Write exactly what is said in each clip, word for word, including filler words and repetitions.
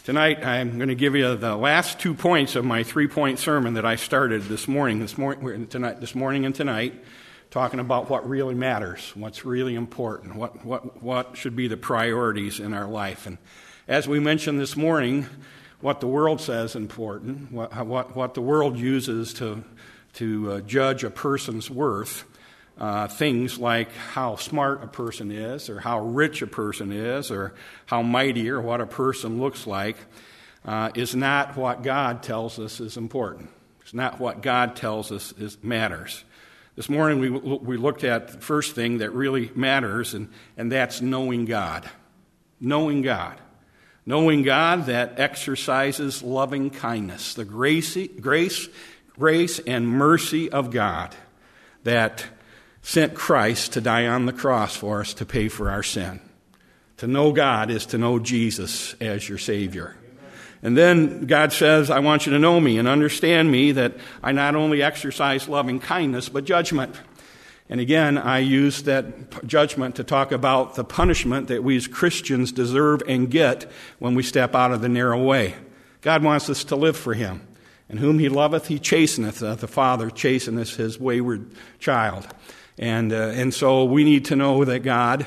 Tonight, I'm going to give you the last two points of my three-point sermon that I started this morning, this morning, tonight, this morning and tonight, talking about what really matters, what's really important, what what what should be the priorities in our life. And as we mentioned this morning, what the world says is important, what what, what the world uses to to uh, judge a person's worth. Uh, things like how smart a person is, or how rich a person is, or how mighty or what a person looks like, uh, is not what God tells us is important. It's not what God tells us is matters. This morning we we looked at the first thing that really matters, and, and that's knowing God. Knowing God. Knowing God that exercises loving kindness, the grace, grace, grace and mercy of God that sent Christ to die on the cross for us to pay for our sin. To know God is to know Jesus as your Savior. And then God says, I want you to know me and understand me, that I not only exercise loving kindness, but judgment. And again, I use that judgment to talk about the punishment that we as Christians deserve and get when we step out of the narrow way. God wants us to live for Him. And whom He loveth, He chasteneth. Uh, the Father chasteneth His wayward child. And uh, and so we need to know that God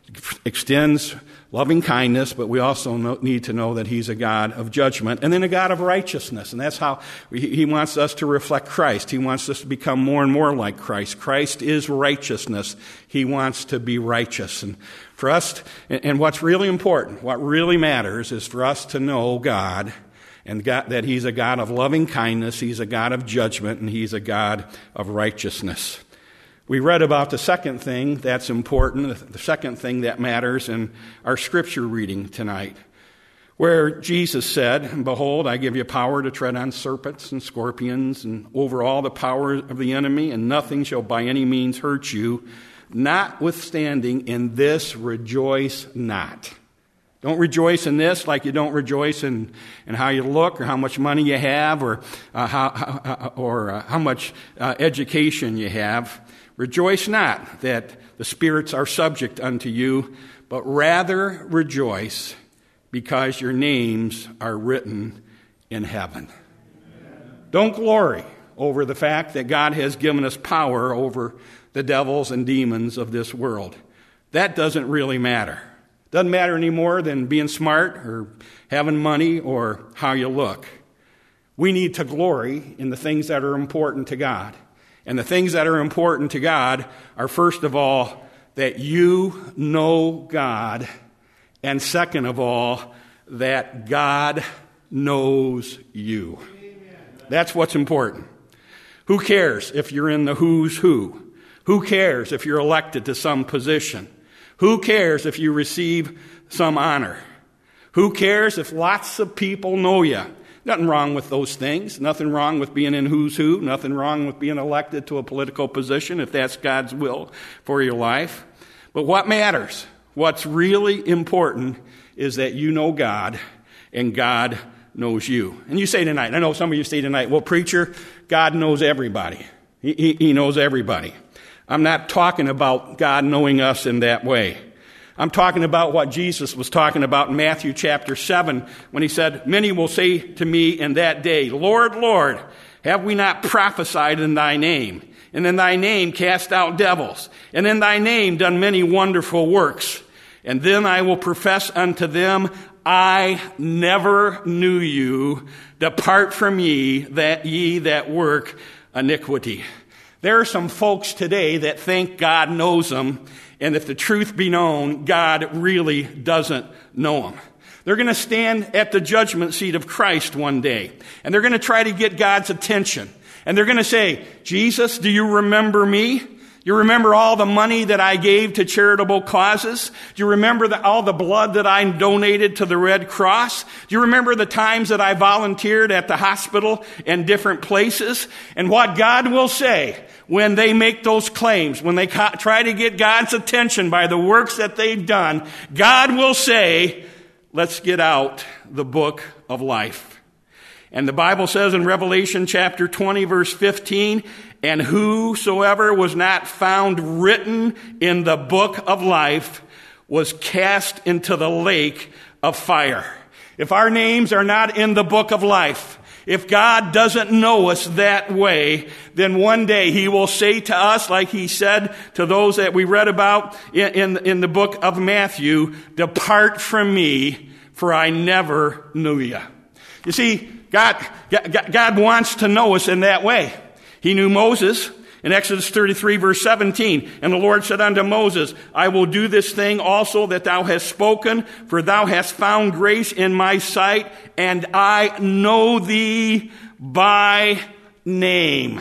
extends loving kindness, but we also know, need to know that He's a God of judgment and then a God of righteousness. And that's how we, He wants us to reflect Christ. He wants us to become more and more like Christ. Christ is righteousness. He wants to be righteous. And for us, and, and what's really important, what really matters is for us to know God, and God, that He's a God of loving kindness, He's a God of judgment, and He's a God of righteousness. We read about the second thing that's important, the second thing that matters in our scripture reading tonight, where Jesus said, Behold, I give you power to tread on serpents and scorpions and over all the power of the enemy, and nothing shall by any means hurt you. Notwithstanding, in this rejoice not. Don't rejoice in this like you don't rejoice in, in how you look or how much money you have or uh, how, how, or uh, how much uh, education you have. Rejoice not that the spirits are subject unto you, but rather rejoice because your names are written in heaven. Amen. Don't glory over the fact that God has given us power over the devils and demons of this world. That doesn't really matter. Doesn't matter any more than being smart or having money or how you look. We need to glory in the things that are important to God. And the things that are important to God are, first of all, that you know God, and second of all, that God knows you. That's what's important. Who cares if you're in the who's who? Who cares if you're elected to some position? Who cares if you receive some honor? Who cares if lots of people know you? Nothing wrong with those things. Nothing wrong with being in who's who. Nothing wrong with being elected to a political position if that's God's will for your life. But what matters, what's really important, is that you know God and God knows you. And you say tonight, I know some of you say tonight, well, preacher, God knows everybody. He, he, he knows everybody. I'm not talking about God knowing us in that way. I'm talking about what Jesus was talking about in Matthew chapter seven when He said, Many will say to me in that day, Lord, Lord, have we not prophesied in Thy name? And in Thy name cast out devils? And in Thy name done many wonderful works? And then I will profess unto them, I never knew you. Depart from ye, that ye that work iniquity. There are some folks today that think God knows them, and if the truth be known, God really doesn't know them. They're going to stand at the judgment seat of Christ one day, and they're going to try to get God's attention. And they're going to say, Jesus, do you remember me? You remember all the money that I gave to charitable causes? Do you remember the, all the blood that I donated to the Red Cross? Do you remember the times that I volunteered at the hospital and different places? And what God will say when they make those claims, when they co- try to get God's attention by the works that they've done, God will say, let's get out the book of life. And the Bible says in Revelation chapter twenty, verse fifteen, and whosoever was not found written in the book of life was cast into the lake of fire. If our names are not in the book of life, if God doesn't know us that way, then one day he will say to us, like he said to those that we read about in, in, in the book of Matthew, "Depart from me, for I never knew you." You see, God, God, God wants to know us in that way. He knew Moses in Exodus thirty-three, verse seventeen. "And the Lord said unto Moses, I will do this thing also that thou hast spoken, for thou hast found grace in my sight, and I know thee by name."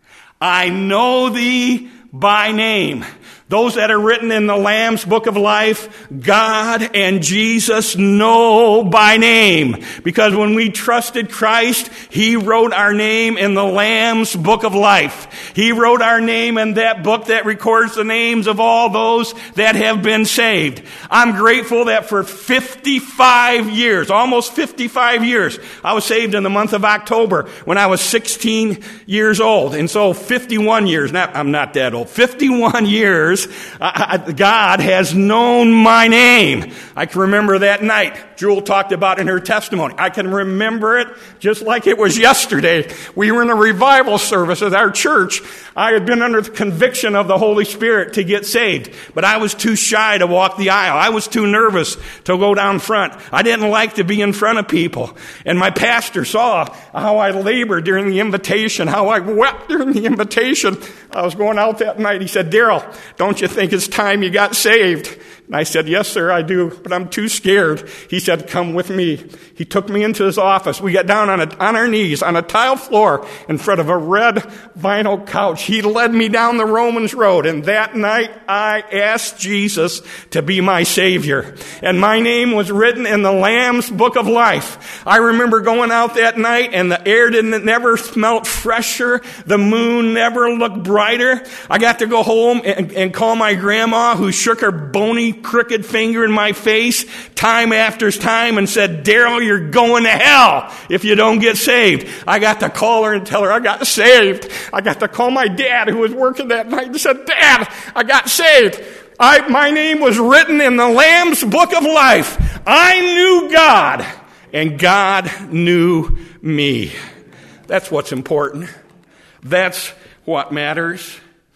I know thee by name. Those that are written in the Lamb's book of life, God and Jesus know by name. Because when we trusted Christ, he wrote our name in the Lamb's book of life. He wrote our name in that book that records the names of all those that have been saved. I'm grateful that for fifty-five years, almost fifty-five years, I was saved in the month of October when I was sixteen years old. And so fifty-one years, not, I'm not that old, fifty-one years, I, I, God has known my name. I can remember that night Jewel talked about in her testimony. I can remember it just like it was yesterday. We were in a revival service at our church. I had been under the conviction of the Holy Spirit to get saved, but I was too shy to walk the aisle. I was too nervous to go down front. I didn't like to be in front of people. And my pastor saw how I labored during the invitation, how I wept during the invitation. I was going out that night. He said, "Daryl, don't you think it's time you got saved?" And I said, "Yes, sir, I do, but I'm too scared." He said, "Come with me." He took me into his office. We got down on, a, on our knees on a tile floor in front of a red vinyl couch. He led me down the Romans Road, and that night I asked Jesus to be my Savior. And my name was written in the Lamb's book of life. I remember going out that night, and the air didn't never smelt fresher. The moon never looked brighter. I got to go home and, and call my grandma, who shook her bony, crooked finger in my face time after time and said, "Daryl, you're going to hell if you don't get saved." I got to call her and tell her I got saved. I got to call my dad, who was working that night, and said, "Dad, I got saved. I, my name was written in the Lamb's book of life. I knew God, and God knew me." That's what's important. That's what matters.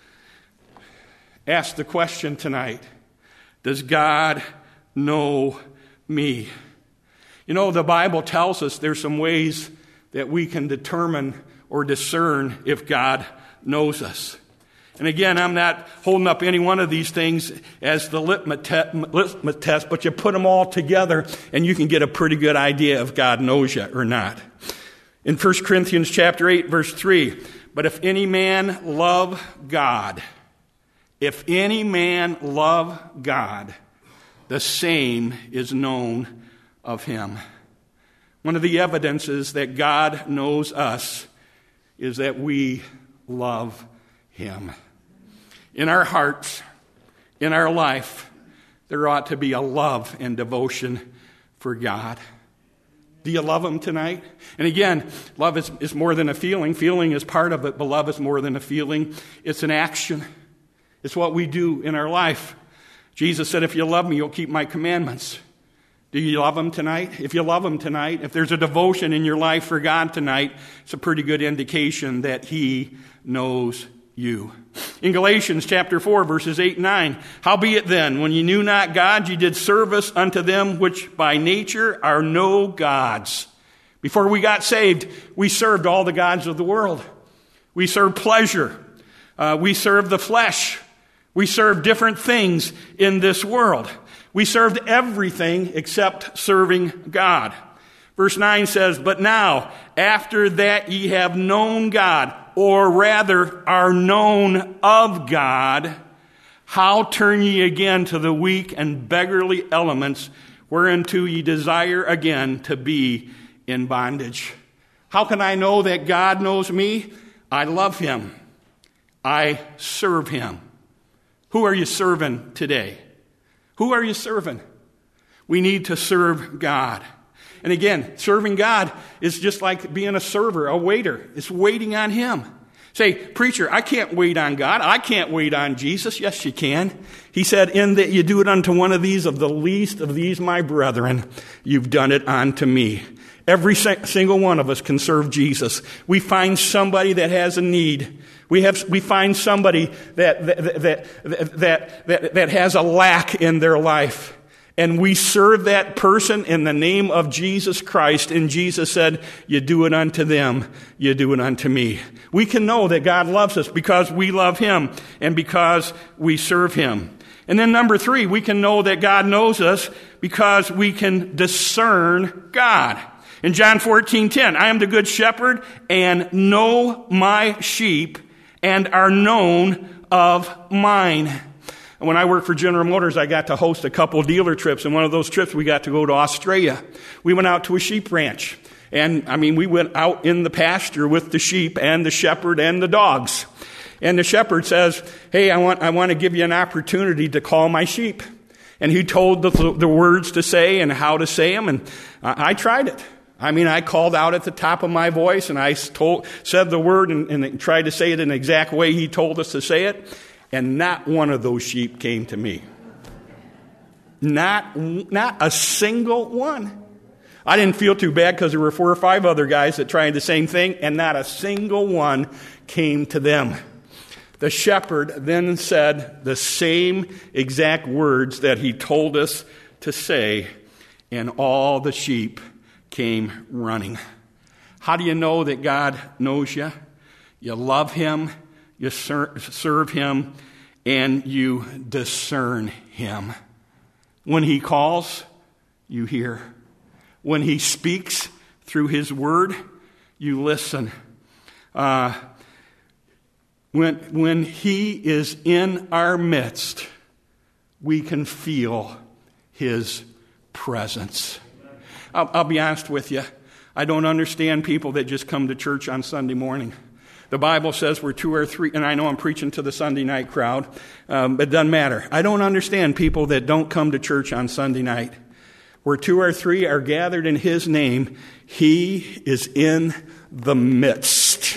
Ask the question tonight, does God know me? You know, the Bible tells us there's some ways that we can determine or discern if God knows us. And again, I'm not holding up any one of these things as the litmus test, but you put them all together and you can get a pretty good idea if God knows you or not. In First Corinthians chapter eight, verse three, "But if any man love God, if any man love God, the same is known of him." One of the evidences that God knows us is that we love him. In our hearts, in our life, there ought to be a love and devotion for God. Do you love him tonight? And again, love is, is more than a feeling. Feeling is part of it, but love is more than a feeling. It's an action. It's what we do in our life. Jesus said, "If you love me, you'll keep my commandments." Do you love him tonight? If you love him tonight, if there's a devotion in your life for God tonight, it's a pretty good indication that he knows you. In Galatians chapter four, verses eight and nine, "Howbeit then, when ye knew not God, ye did service unto them which by nature are no gods." Before we got saved, we served all the gods of the world. We served pleasure. Uh, we served the flesh. We served different things in this world. We served everything except serving God. Verse nine says, "But now, after that ye have known God, or rather are known of God, how turn ye again to the weak and beggarly elements, whereunto ye desire again to be in bondage?" How can I know that God knows me? I love him. I serve him. Who are you serving today? Who are you serving? We need to serve God. And again, serving God is just like being a server, a waiter. It's waiting on him. Say, preacher, I can't wait on God. I can't wait on Jesus. Yes, you can. He said, in that you do it unto one of these, of the least of these, my brethren, you've done it unto me. Every single one of us can serve Jesus. We find somebody that has a need. We have, we find somebody that, that, that, that, that, that has a lack in their life. And we serve that person in the name of Jesus Christ. And Jesus said, you do it unto them, you do it unto me. We can know that God loves us because we love him and because we serve him. And then number three, we can know that God knows us because we can discern God. In John fourteen ten, I am the good shepherd and know my sheep and are known of mine. When I worked for General Motors, I got to host a couple dealer trips. And one of those trips, we got to go to Australia. We went out to a sheep ranch. And, I mean, we went out in the pasture with the sheep and the shepherd and the dogs. And the shepherd says, hey, I want I want to give you an opportunity to call my sheep. And he told the, the words to say and how to say them. And I, I tried it. I mean, I called out at the top of my voice, and I told, said the word and, and tried to say it in the exact way he told us to say it. And not one of those sheep came to me. Not, not a single one. I didn't feel too bad because there were four or five other guys that tried the same thing, and not a single one came to them. The shepherd then said the same exact words that he told us to say, and all the sheep came running. How do you know that God knows you? You love him. You ser- serve him, and you discern him. When he calls, you hear. When he speaks through his word, you listen. Uh, when, when he is in our midst, we can feel his presence. I'll, I'll be honest with you. I don't understand people that just come to church on Sunday morning. The Bible says we're two or three, and I know I'm preaching to the Sunday night crowd, um, but it doesn't matter. I don't understand people that don't come to church on Sunday night. Where two or three are gathered in his name, he is in the midst.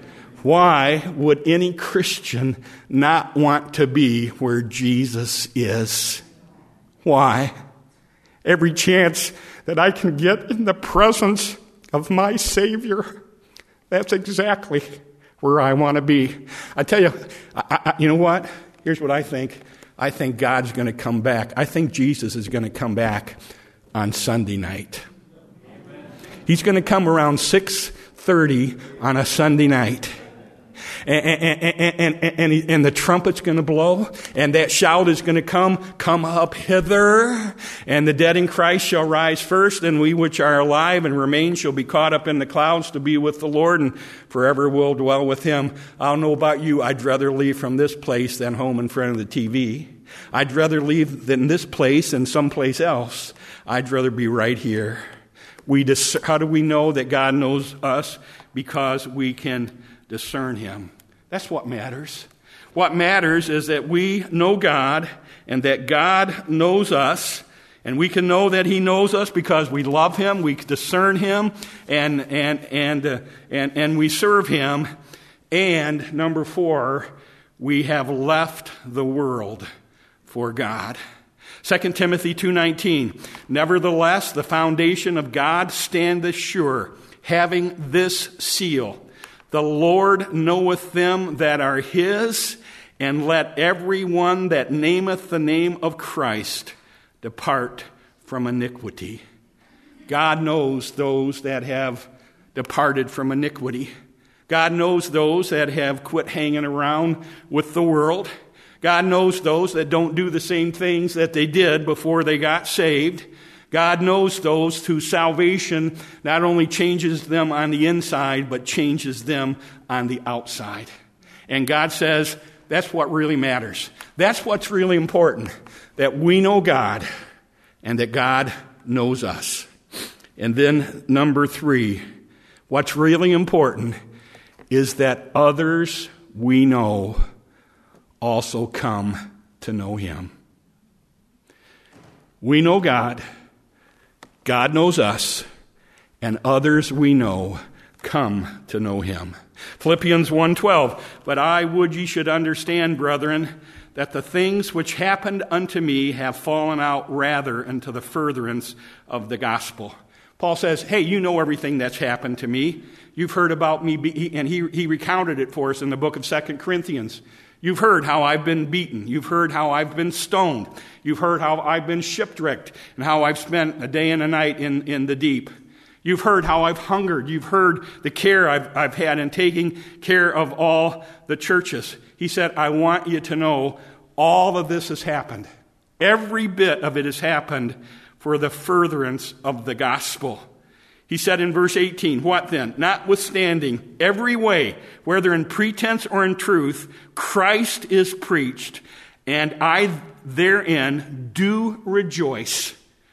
Why would any Christian not want to be where Jesus is? Why? Every chance that I can get in the presence of my Savior, that's exactly where I want to be. I tell you, I, I, you know what? Here's what I think. I think God's going to come back. I think Jesus is going to come back on Sunday night. He's going to come around six thirty on a Sunday night. And, and, and, and, and, and the trumpet's going to blow, and that shout is going to come, come up hither, and the dead in Christ shall rise first, and we which are alive and remain shall be caught up in the clouds to be with the Lord, and forever will dwell with him. I don't know about you, I'd rather leave from this place than home in front of the T V. I'd rather leave than this place than someplace else. I'd rather be right here. We dis- How do we know that God knows us? Because we can discern him. That's what matters. What matters is that we know God and that God knows us, and we can know that he knows us because we love him, we discern him, and and and uh, and and we serve him. And number four, we have left the world for God. Second Timothy two nineteen, nevertheless, the foundation of God standeth sure, having this seal. The Lord knoweth them that are his, and let every one that nameth the name of Christ depart from iniquity. God knows those that have departed from iniquity. God knows those that have quit hanging around with the world. God knows those that don't do the same things that they did before they got saved. God knows those whose salvation not only changes them on the inside, but changes them on the outside. And God says, that's what really matters. That's what's really important, that we know God and that God knows us. And then number three, what's really important is that others we know also come to know him. We know God. God knows us, and others we know come to know him. Philippians one twelve, but I would ye should understand, brethren, that the things which happened unto me have fallen out rather unto the furtherance of the gospel. Paul says, hey, you know everything that's happened to me. You've heard about me, be, and he, he recounted it for us in the book of Second Corinthians. You've heard how I've been beaten. You've heard how I've been stoned. You've heard how I've been shipwrecked and how I've spent a day and a night in, in the deep. You've heard how I've hungered. You've heard the care I've, I've had in taking care of all the churches. He said, I want you to know all of this has happened. Every bit of it has happened for the furtherance of the gospel. He said in verse eighteen, what then? Notwithstanding every way, whether in pretense or in truth, Christ is preached, and I therein do rejoice,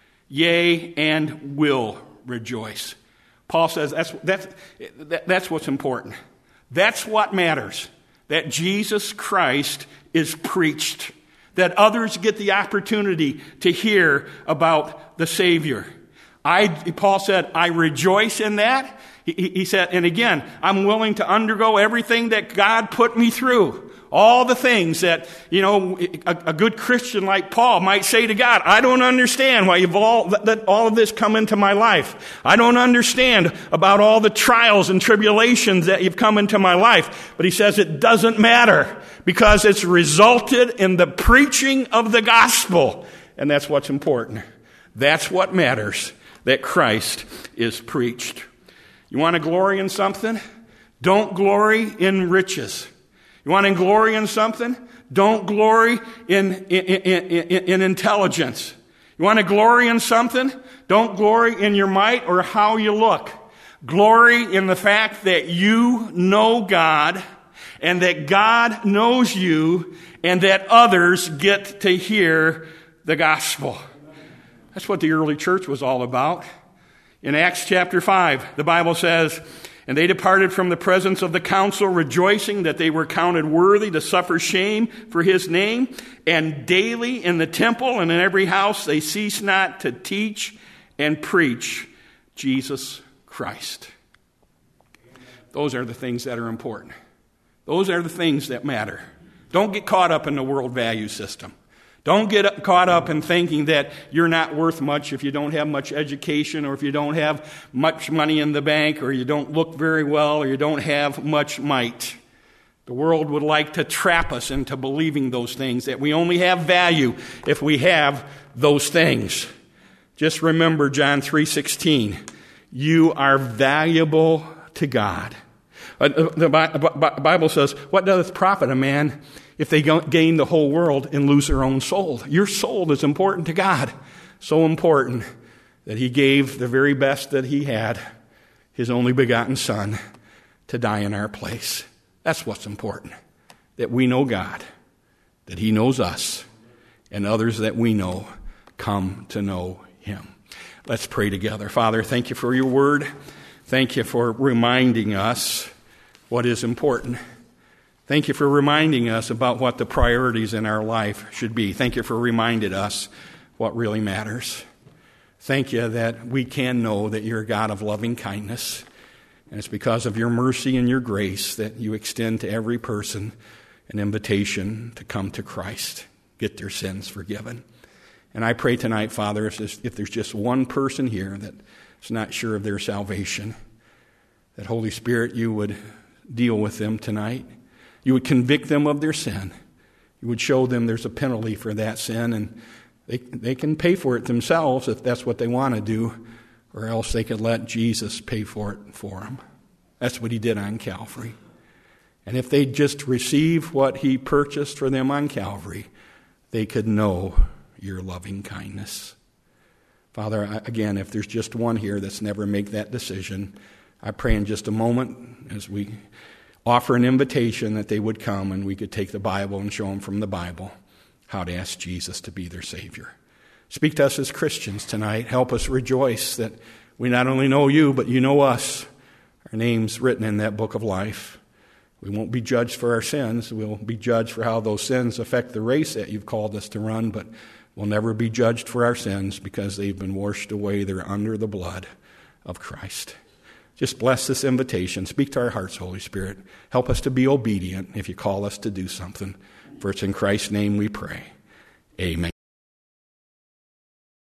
yea, and will rejoice. Paul says that's, that's, that's what's important. That's what matters, that Jesus Christ is preached, that others get the opportunity to hear about the Savior. I, Paul said, I rejoice in that. He, he said, and again, I'm willing to undergo everything that God put me through. All the things that, you know, a, a good Christian like Paul might say to God, I don't understand why you've all, let all of this come into my life. I don't understand about all the trials and tribulations that you've come into my life. But he says it doesn't matter because it's resulted in the preaching of the gospel. And that's what's important. That's what matters, that Christ is preached. You want to glory in something? Don't glory in riches. You want to glory in something? Don't glory in, in, in, in, in intelligence. You want to glory in something? Don't glory in your might or how you look. Glory in the fact that you know God and that God knows you and that others get to hear the gospel. That's what the early church was all about. In Acts chapter five, the Bible says, and they departed from the presence of the council, rejoicing that they were counted worthy to suffer shame for his name. And daily in the temple and in every house they ceased not to teach and preach Jesus Christ. Those are the things that are important. Those are the things that matter. Don't get caught up in the world value system. Don't get caught up in thinking that you're not worth much if you don't have much education or if you don't have much money in the bank or you don't look very well or you don't have much might. The world would like to trap us into believing those things, that we only have value if we have those things. Just remember John three sixteen. You are valuable to God. The Bible says, what doth it profit a man if they gain the whole world and lose their own soul? Your soul is important to God. So important that he gave the very best that he had, his only begotten Son, to die in our place. That's what's important. That we know God, that he knows us, and others that we know come to know him. Let's pray together. Father, thank you for your word. Thank you for reminding us what is important. Thank you for reminding us about what the priorities in our life should be. Thank you for reminding us what really matters. Thank you that we can know that you're a God of loving kindness. And it's because of your mercy and your grace that you extend to every person an invitation to come to Christ, get their sins forgiven. And I pray tonight, Father, if there's, if there's just one person here that's not sure of their salvation, that Holy Spirit, you would deal with them tonight. You would convict them of their sin. You would show them there's a penalty for that sin, and they they can pay for it themselves if that's what they want to do, or else they could let Jesus pay for it for them. That's what he did on Calvary. And if they just receive what he purchased for them on Calvary, they could know your loving kindness. Father, again, if there's just one here that's never made that decision, I pray in just a moment as we offer an invitation that they would come and we could take the Bible and show them from the Bible how to ask Jesus to be their Savior. Speak to us as Christians tonight. Help us rejoice that we not only know you, but you know us. Our name's written in that book of life. We won't be judged for our sins. We'll be judged for how those sins affect the race that you've called us to run, but we'll never be judged for our sins because they've been washed away. They're under the blood of Christ. Just bless this invitation. Speak to our hearts, Holy Spirit. Help us to be obedient if you call us to do something. For it's in Christ's name we pray. Amen.